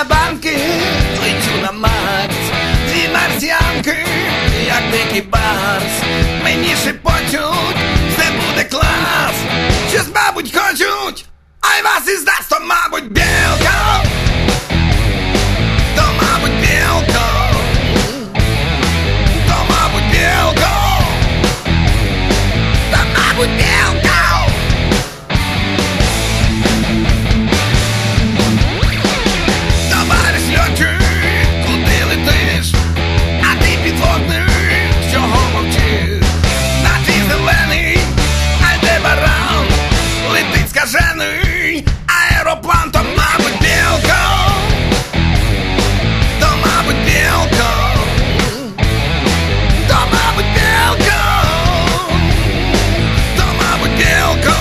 банки, лечу на Марс. Дві марсіанки, як дикий барс, мені шепочуть, все буде клас. Щось, мабуть, хочуть, а й вас із нас, то, мабуть, білка. То, мабуть, білка. То, мабуть, білка. То, мабуть, білка. Товариш льотчик, куди летиш? А ти підводник, чого мовчиш? На тій зелений альдебаран летить скажений аероплан, то, мабуть, білка. То, мабуть, білка. То, мабуть, білка. То, мабуть, білка.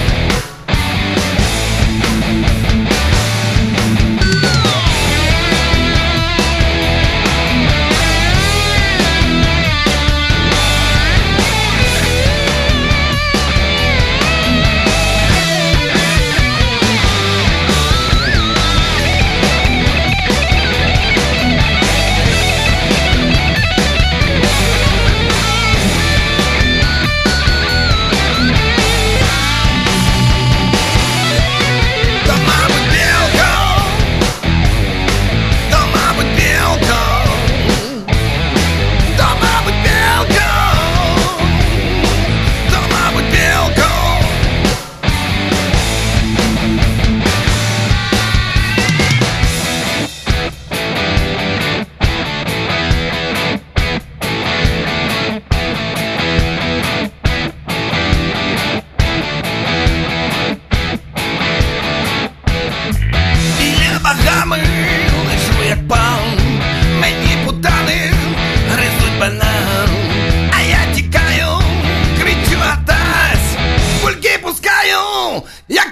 Багами лежу як пан, мені путани гризуть банан, а я тікаю, кричу атас, кульки пускаю, як